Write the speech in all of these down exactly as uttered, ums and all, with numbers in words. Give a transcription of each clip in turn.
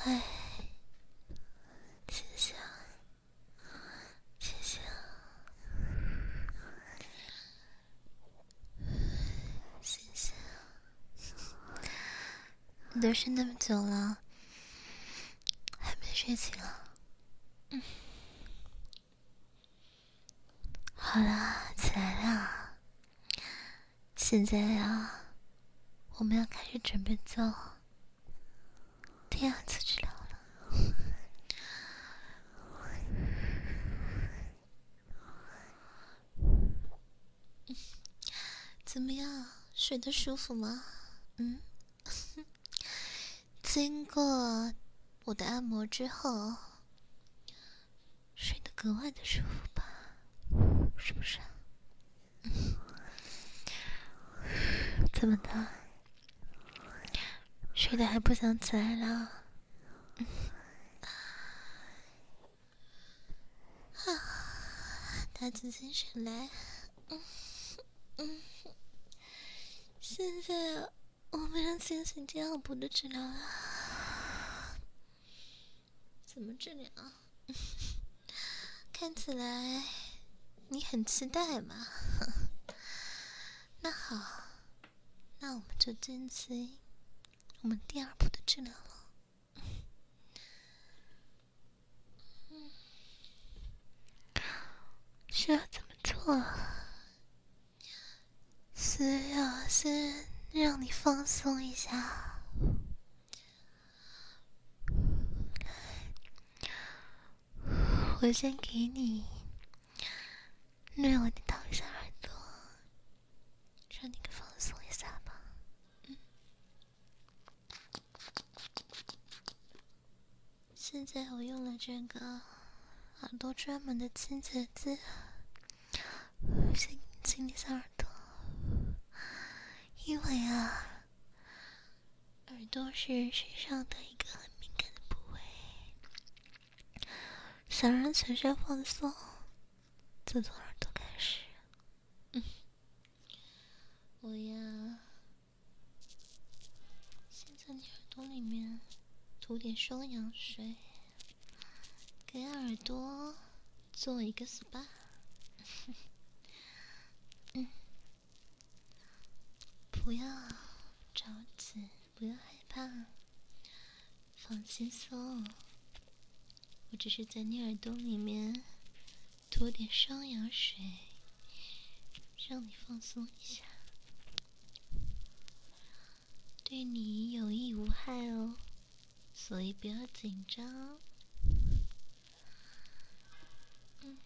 哎，谢谢，谢谢，谢谢。你都睡那么久了，还没睡醒啊？嗯。好啦，起来啦！现在呀，我们要开始准备做第二次治疗了。怎么样，睡得舒服吗？嗯，经过我的按摩之后，睡得格外的舒服吧？是不是？嗯，怎么的？睡得还不想起来了？嗯，啊，打起精神来。嗯嗯，现在我们要进行第二步的治疗了。怎么治疗？看起来你很期待嘛。那好，那我们就进行我们第二步的治疗了。嗯，需要怎么做啊？是要先让你放松一下。我先给你略微的掏一下耳朵，让你给放松一下吧。嗯，现在我用了这个耳朵专门的清洁剂，先清理一下耳朵，因为啊，耳朵是身上的一个很敏感的部位，想让全身放松，就从耳朵开始。嗯，我呀，先在你耳朵里面涂点双氧水，给耳朵做一个 S P A。 嗯，不要着急，不要害怕，放轻松。我只是在你耳朵里面涂点双氧水，让你放松一下，对你有益无害哦，所以不要紧张。嗯，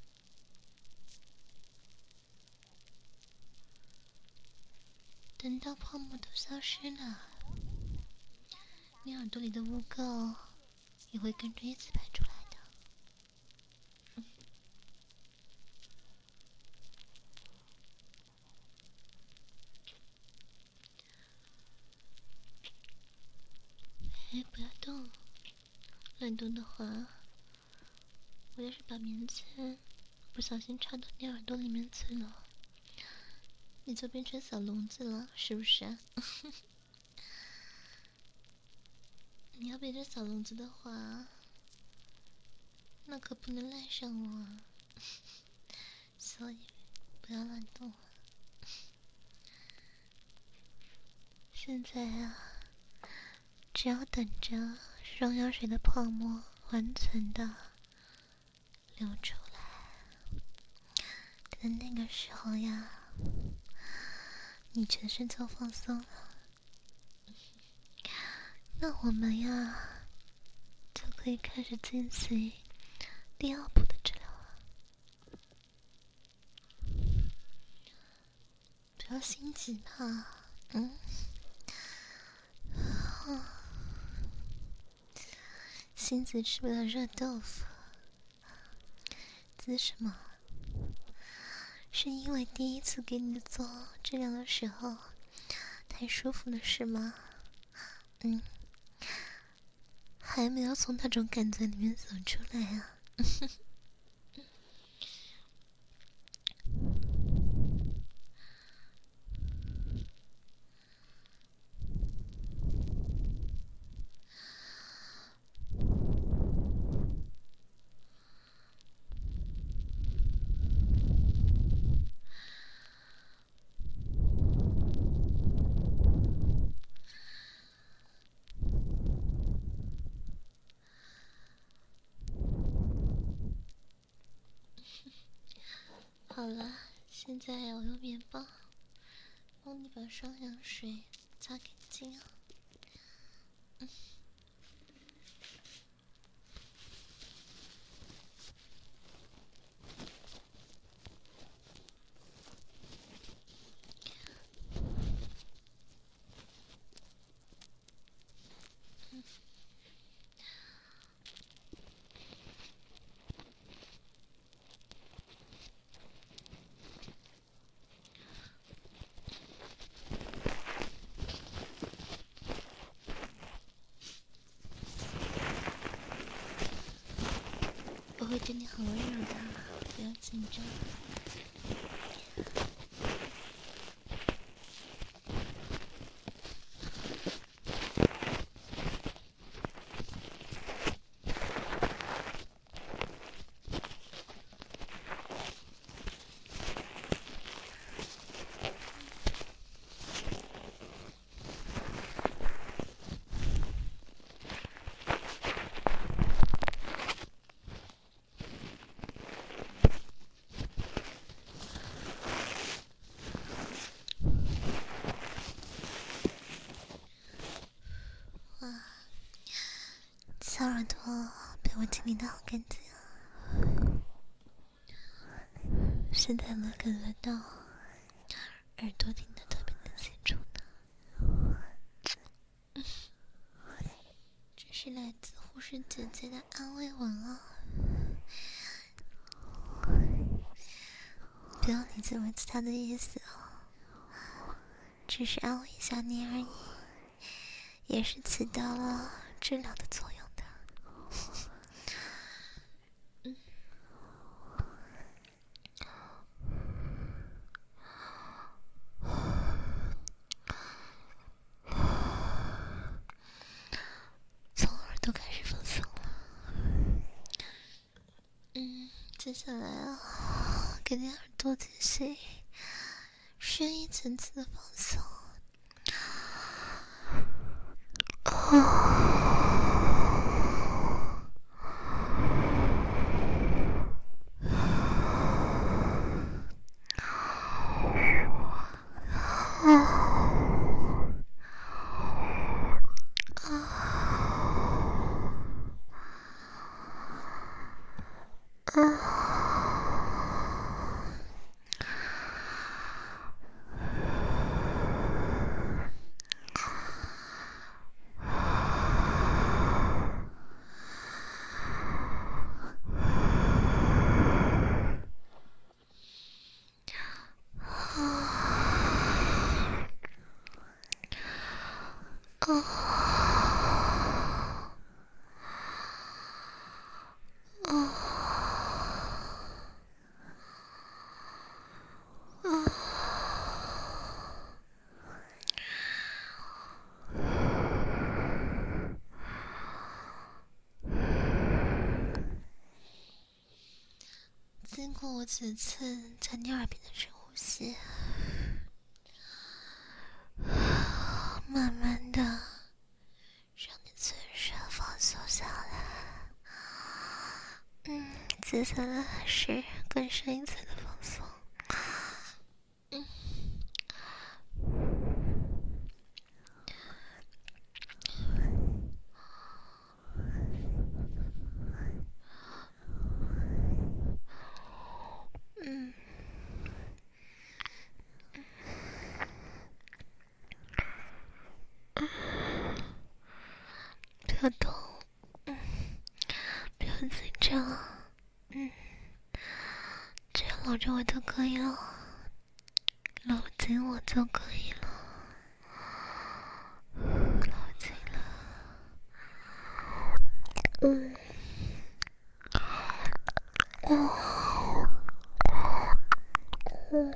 等到泡沫都消失了，你耳朵里的污垢也会跟着一起排出来的。嗯，哎，不要动，乱动的话，我要是把棉签不小心插到你耳朵里面去了，你就变成小聋子了，是不是啊？你要变成小聋子的话，那可不能赖上我啊。所以不要乱动。现在啊，只要等着双氧水的泡沫完全的流出来，等那个时候呀，你全身就放松了。那我们呀，就可以开始进行第二步的治疗了。不要心急嘛，嗯，哦，心急吃不了热豆腐。急什么？是因为第一次给你做治疗的时候太舒服了是吗？嗯，还没有从那种感觉里面走出来啊。 好了，现在我用棉棒帮你把双氧水擦干净啊。嗯。我会对你很温柔的，不要紧张。哇，小耳朵被我清理的好干净啊！现在能感觉到耳朵听得特别的清楚呢。嗯，这是来自护士姐姐的安慰文啊！不要理解为其他的意思啊，只是安慰一下你而已，也是起到了治疗的作用的。嗯。从耳朵开始放松了。嗯，接下来啊，给你耳朵进行深一层次的放松。哦。经过我此次在你耳边的深呼吸，慢慢的让你全身放松下来。嗯，接下来是更深一层的放松。嗯。嗯。不要动，嗯，不要紧张，嗯，只要搂着我就可以了，搂紧我就可以了，搂紧了，嗯，哦，嗯。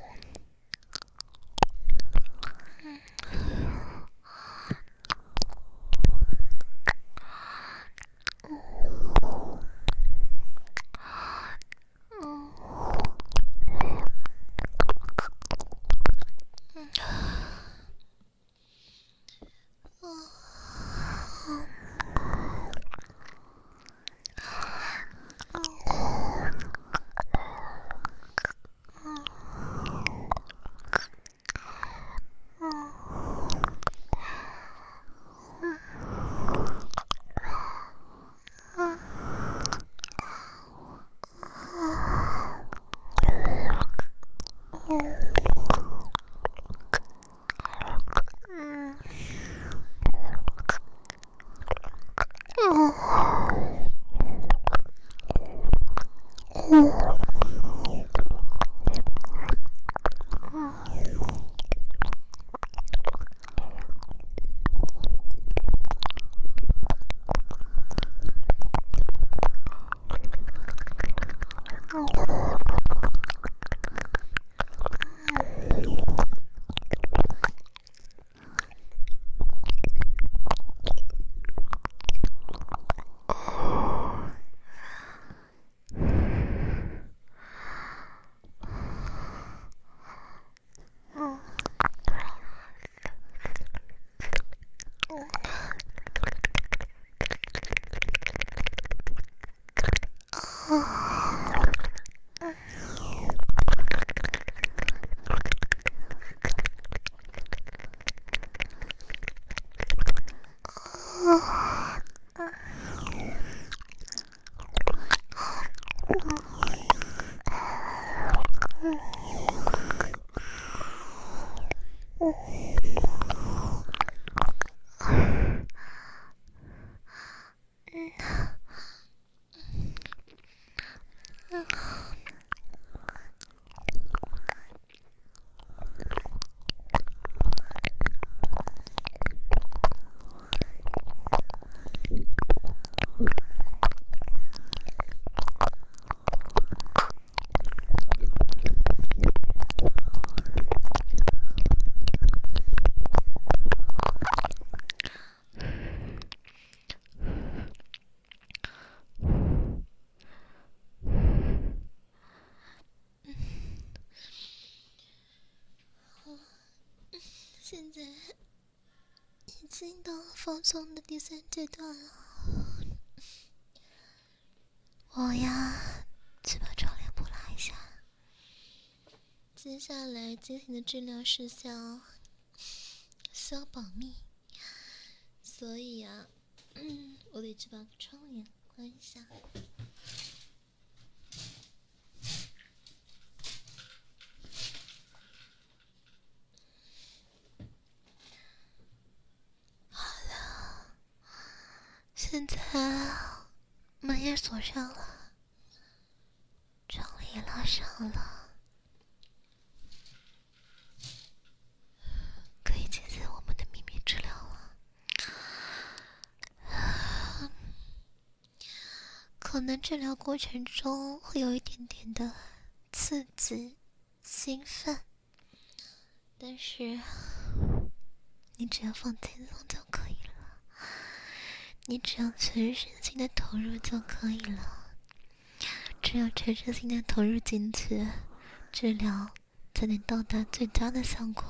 现在已经到放松的第三阶段了，我呀，去把窗帘布拉一下。接下来进行的治疗事项需要保密，所以呀、嗯，我得去把窗帘关一下。现在门也锁上了，窗帘也拉上了，可以进行我们的秘密治疗了。可能治疗过程中会有一点点的刺激、兴奋，但是你只要放轻松就可以了。你只要全身心的投入就可以了，只有全身心的投入进去，治疗才能到达最佳的效果。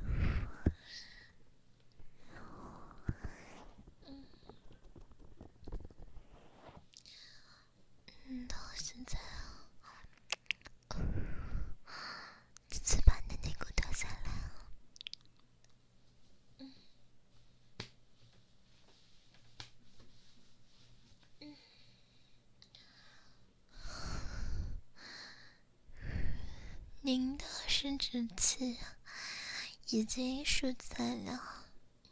嗯，到现在啊，这次把你的内裤脱下来了。嗯。嗯。您的生殖器已经输在了。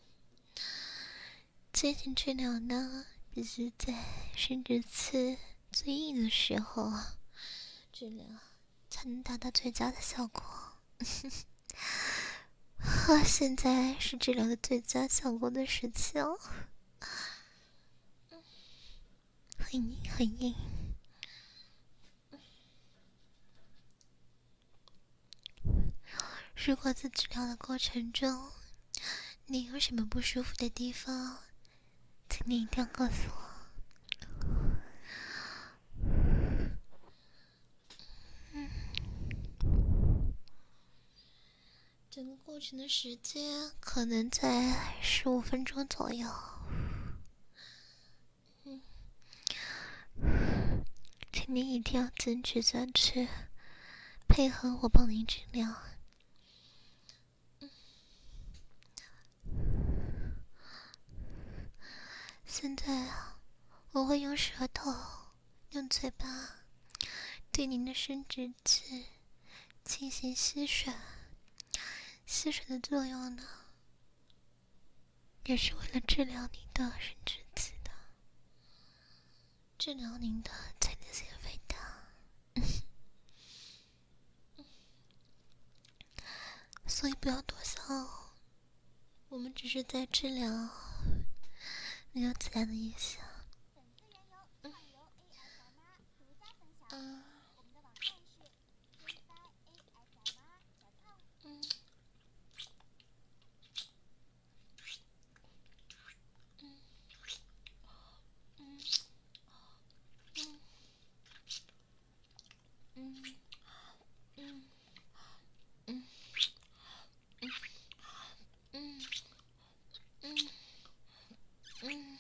进行治疗呢，必须在生殖器最硬的时候治疗，才能达到最佳的效果。现在是治疗的最佳效果的时期哦，很硬很硬。如果在治疗的过程中，你有什么不舒服的地方，请你一定要告诉我。嗯，整个过程的时间可能在十五分钟左右。嗯，请你一定要坚持下去，配合我帮你治疗。现在啊，我会用舌头、用嘴巴对您的生殖器进行吸吮。吸吮的作用呢，也是为了治疗你的生殖器的。 治疗您的前列腺肥大，所以不要多想，我们只是在治疗，没有其他的意思。嗯嗯嗯嗯嗯嗯嗯嗯嗯嗯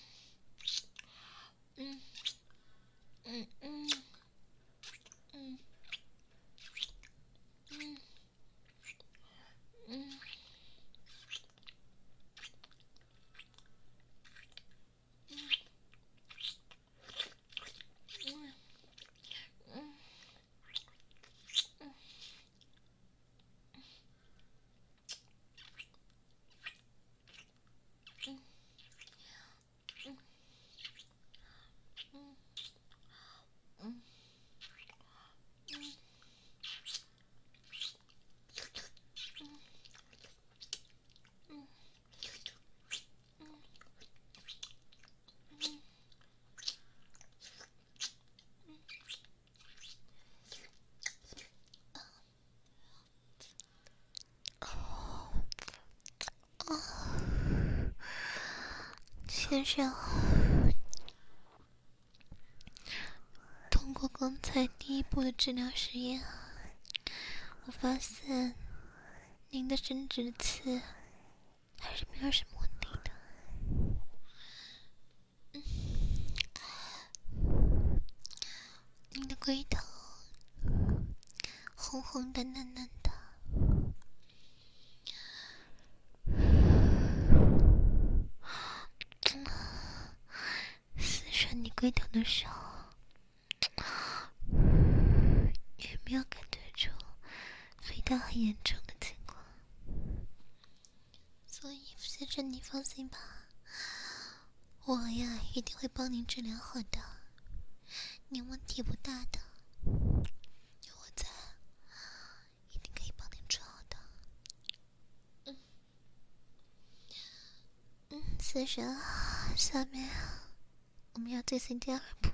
嗯嗯嗯嗯嗯嗯嗯嗯先生，通过刚才第一步的治疗实验，我发现您的生殖器还是没有什么问题的。您的龟头红红的、嫩嫩的，撕扯你龟头的时候，也没有感觉出肥大很严重的情况，所以先生你放心吧，我呀一定会帮您治疗好的，您问题不大的，有我在，一定可以帮您治好的。嗯嗯，先生，下面我们要进行第二步，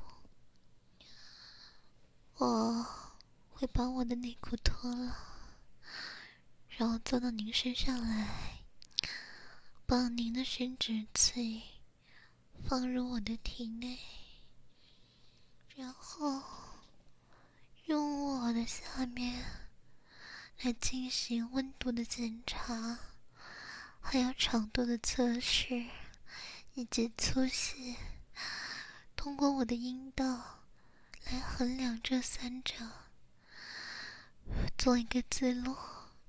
我会把我的内裤脱了，然后坐到您身上来，把您的生殖器放入我的体内，然后用我的下面来进行温度的检查，还有长度的测试，以及粗细，通过我的阴道来衡量这三者，做一个记录。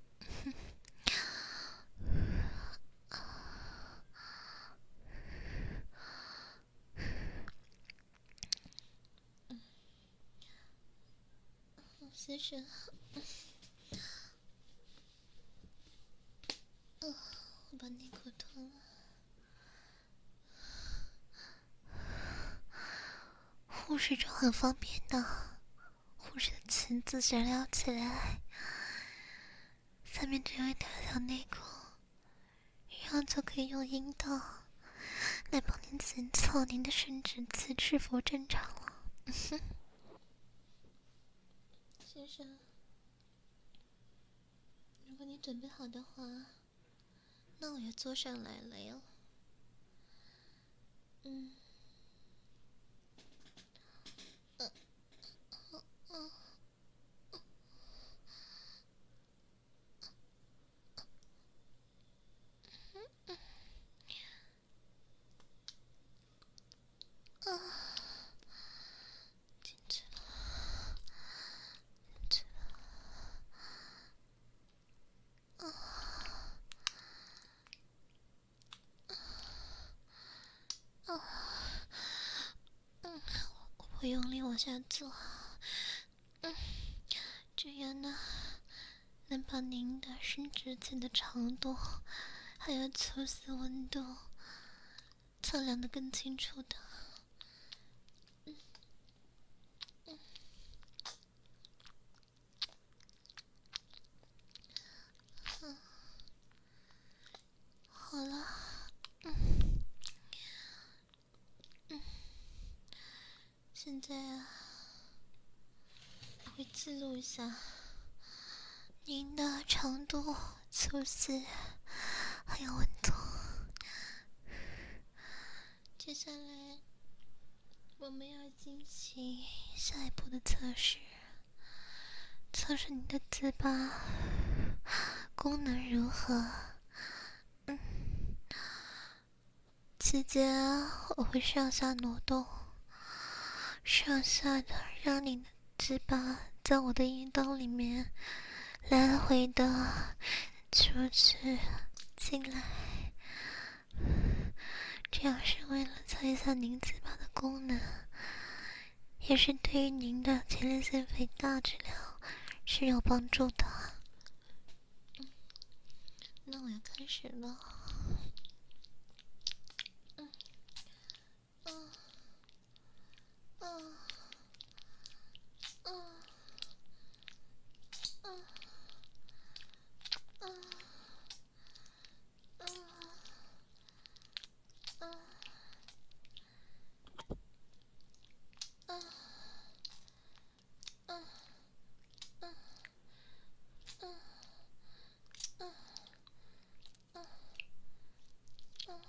先生，嗯，我把内裤脱了。护士长很方便的，护士的裙子只撩起来，下面只有一条小内裤，然后就可以用阴道来帮您检测您的生殖器是否正常了。先生，如果你准备好的话，那我也坐上来了哟。嗯，呃，呃，呃，啊，进去了，进去了，啊，啊，嗯，我会用力往下做，嗯，这样呢，能把您的生殖器的长度还有粗细温度测量得更清楚的。嗯好了，嗯嗯，现在啊，我会记录一下您的长度、粗细还有温度。接下来我们要进行下一步的测试，测试你的糍粑功能如何。嗯，期间我会上下挪动，上下的让你的糍粑在我的阴道里面来回的出去进来，这样是为了测一下您糍粑的功能，也是对于您的前列腺肥大治疗是有帮助的。嗯，那我要开始了。嗯嗯嗯嗯嗯嗯嗯嗯嗯嗯嗯嗯嗯嗯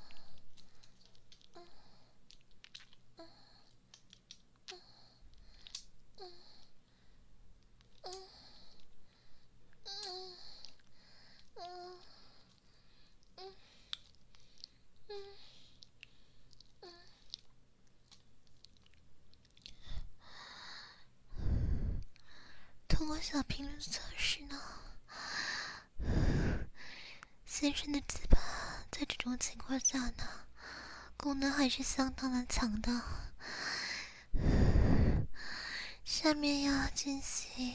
通过小频率测试呢，先生的糍粑在这种情况下呢，功能还是相当的强的。下面要进行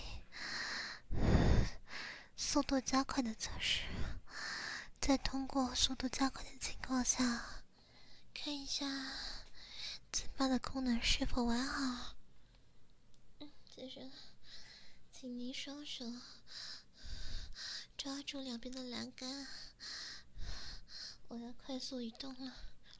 速度加快的测试，在通过速度加快的情况下，看一下糍粑的功能是否完好。嗯，接着，请您双手抓住两边的栏杆，我要快速移动了。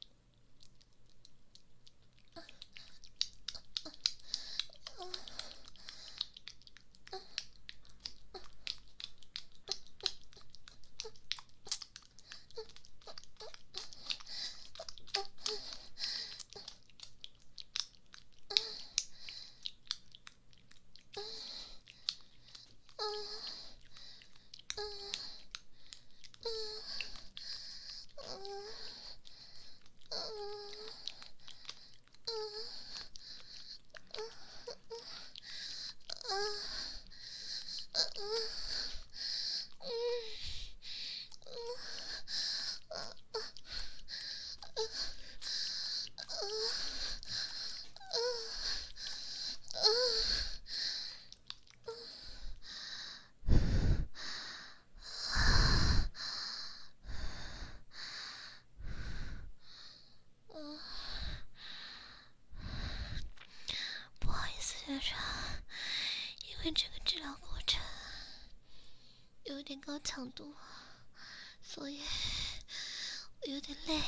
不好意思，先生，因为这个治疗过程有点高强度，所以我有点累，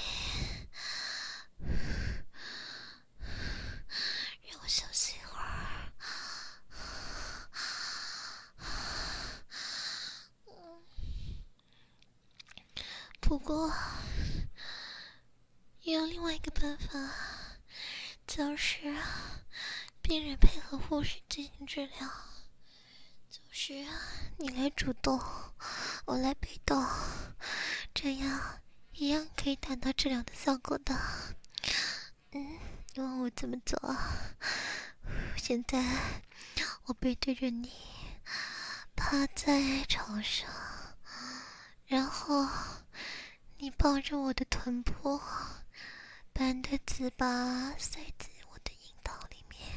让我休息一会儿。不过也有另外一个办法，就是病人配合护士进行治疗，就是你来主动，我来被动，这样一样可以达到治疗的效果的。嗯，因为我怎么做？现在我背对着你，趴在床上，然后你抱着我的臀部，把你的糍粑塞进我的阴道里面，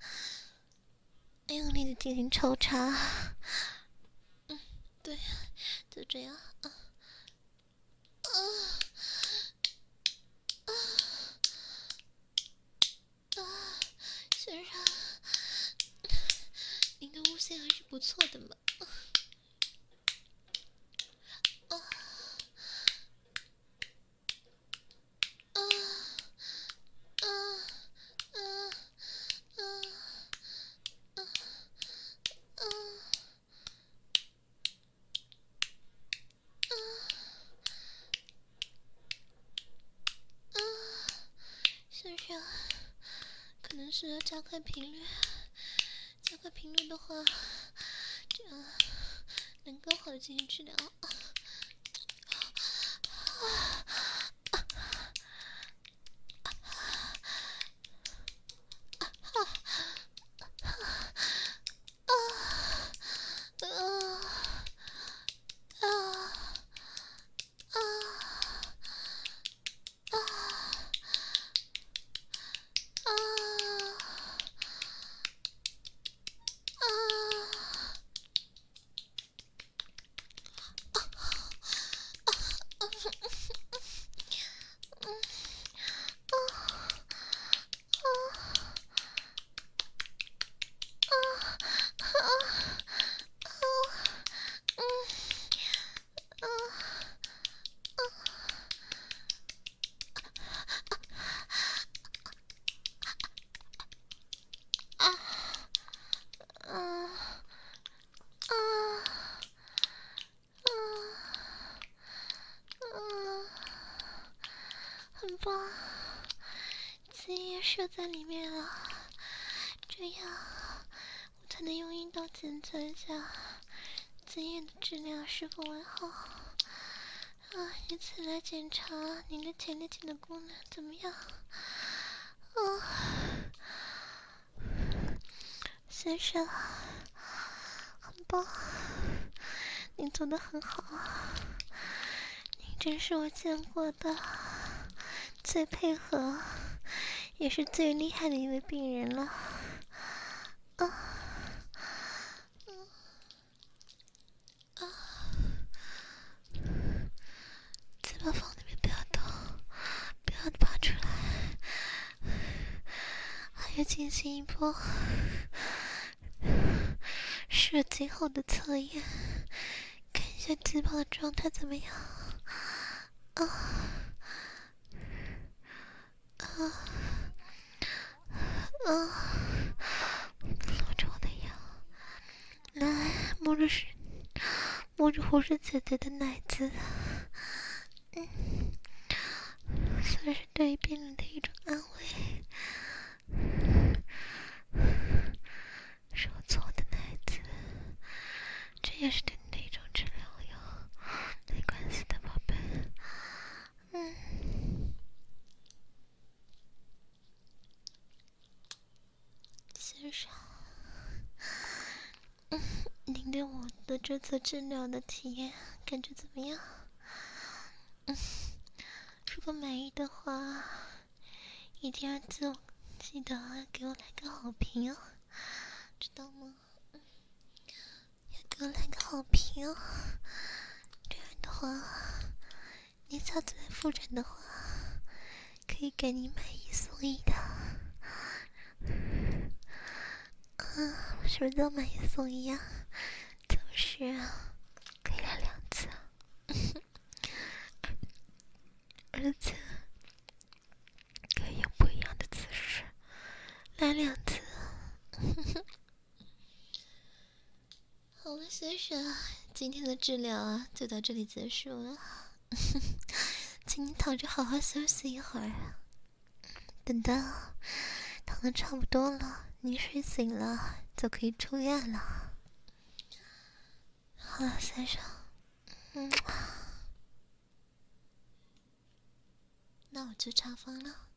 用力的进行抽插。嗯，对，就这样。啊啊啊啊！先生，您的无线还是不错的嘛。啊先生，可能是要加快频率，加快频率的话，这样能更好的进行治疗。很棒，子也射在里面了，这样我才能用阴道检测一下子叶的质量是否完好，啊，以此来检查您的前列腺的功能怎么样。啊，先生，很棒，你做得很好，你真是我见过的最配合也是最厉害的一位病人了。啊，嗯，啊，嘴巴放那边不要动，不要拔出来，还要进行一波射精后的测验，看一下鸡巴的状态怎么样。啊啊啊！搂着我的腰，来摸着是摸着护士姐姐的奶子，嗯，算是对于病人的一种安慰。是我做的奶子，这也是对你的一种治疗哟，没关系的，宝贝。嗯，先生，嗯，您对我的这次治疗的体验感觉怎么样？嗯，如果满意的话，一定要记我记得给我来个好评哦，知道吗？嗯，要给我来个好评哦，这样的话，你下次来复诊的话，可以给你买一送一的。啊，什么叫买一送一啊？就是可以来两次，而且可以用不一样的姿势来两次。好了，先生，今天的治疗啊就到这里结束了，请你躺着好好休息一会儿，等到躺得差不多了，你睡醒了就可以出院了。好了，先生，嗯，那我去查房了。